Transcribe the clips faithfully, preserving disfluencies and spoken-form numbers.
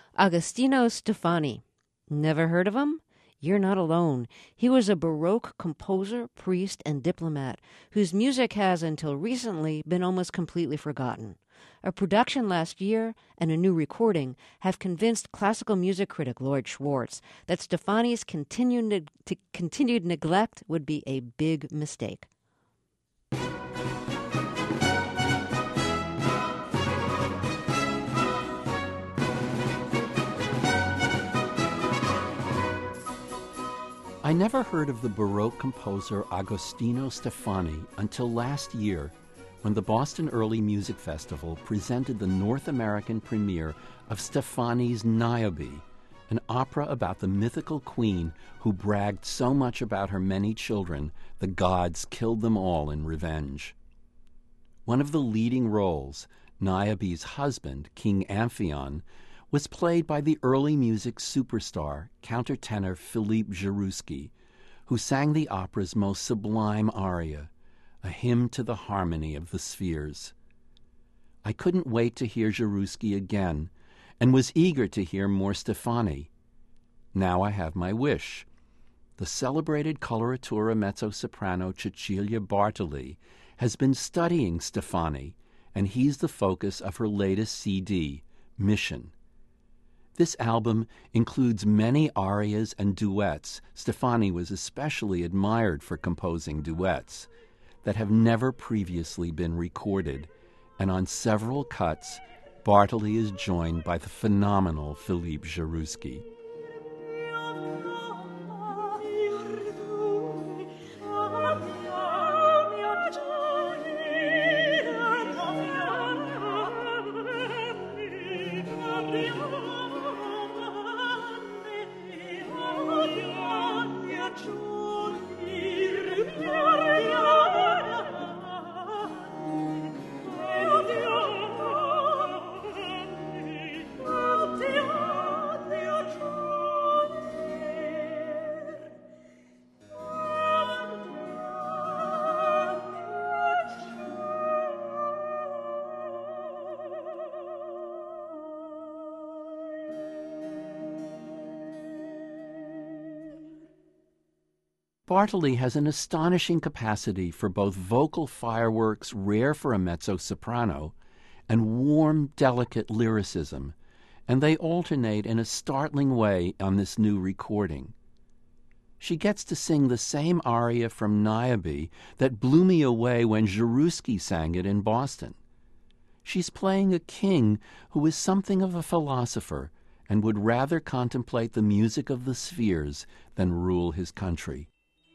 Agostino Stefani. Never heard of him? You're not alone. He was a Baroque composer, priest, and diplomat whose music has, until recently, been almost completely forgotten. A production last year and a new recording have convinced classical music critic Lloyd Schwartz that Stefani's continued, neg- to continued neglect would be a big mistake. I never heard of the Baroque composer Agostino Stefani until last year, when the Boston Early Music Festival presented the North American premiere of Stefani's Niobe, an opera about the mythical queen who bragged so much about her many children, the gods killed them all in revenge. One of the leading roles, Niobe's husband, King Amphion, was played by the early music superstar, countertenor Philippe Jaroussky, who sang the opera's most sublime aria, a hymn to the harmony of the spheres. I couldn't wait to hear Jaroussky again, and was eager to hear more Stefani. Now I have my wish. The celebrated coloratura mezzo-soprano Cecilia Bartoli has been studying Stefani, and he's the focus of her latest C D, Mission. This album includes many arias and duets. Stefani was especially admired for composing duets that have never previously been recorded, and on several cuts, Bartoli is joined by the phenomenal Philippe Jaroussky. Bartoli has an astonishing capacity for both vocal fireworks rare for a mezzo-soprano and warm, delicate lyricism, and they alternate in a startling way on this new recording. She gets to sing the same aria from Niobe that blew me away when Jaroussky sang it in Boston. She's playing a king who is something of a philosopher and would rather contemplate the music of the spheres than rule his country.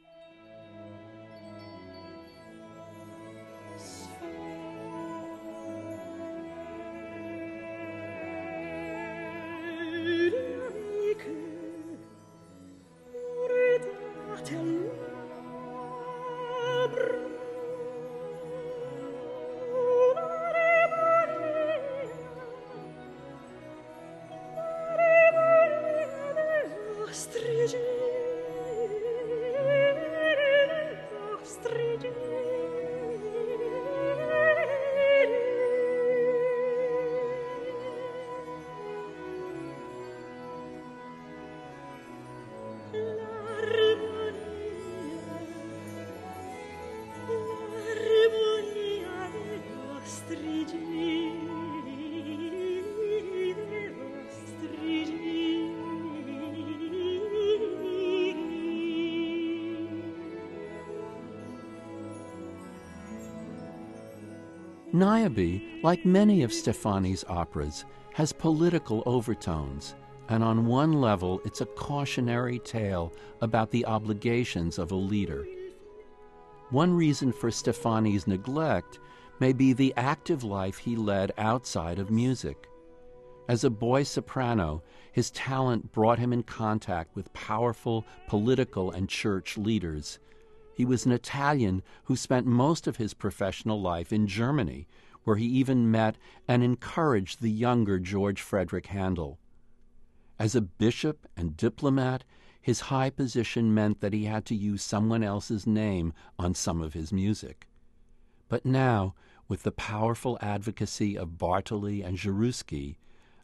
Niobe, like many of Stefani's operas, has political overtones, and on one level it's a cautionary tale about the obligations of a leader. One reason for Stefani's neglect may be the active life he led outside of music. As a boy soprano, his talent brought him in contact with powerful political and church leaders. He was an Italian who spent most of his professional life in Germany, where he even met and encouraged the younger George Frederick Handel. As a bishop and diplomat, his high position meant that he had to use someone else's name on some of his music. But now, with the powerful advocacy of Bartoli and Jaroussky,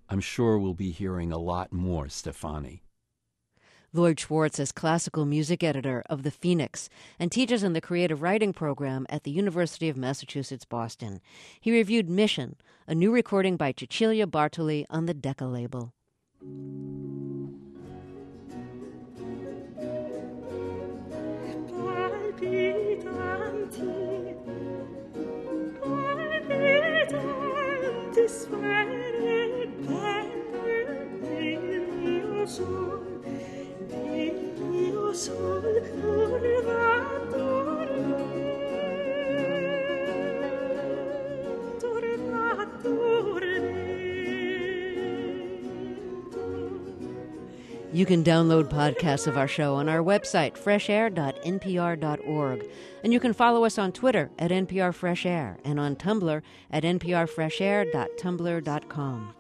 I'm sure we'll be hearing a lot more Stefani. Lloyd Schwartz is classical music editor of The Phoenix and teaches in the creative writing program at the University of Massachusetts, Boston. He reviewed Mission, a new recording by Cecilia Bartoli on the Decca label. Palpitanti, palpitanti sfere del mio sol, del mio sol, torna, torna, torna, torna. You can download podcasts of our show on our website, fresh air dot n p r dot org. And you can follow us on Twitter at N P R Fresh Air and on Tumblr at n p r fresh air dot tumblr dot com.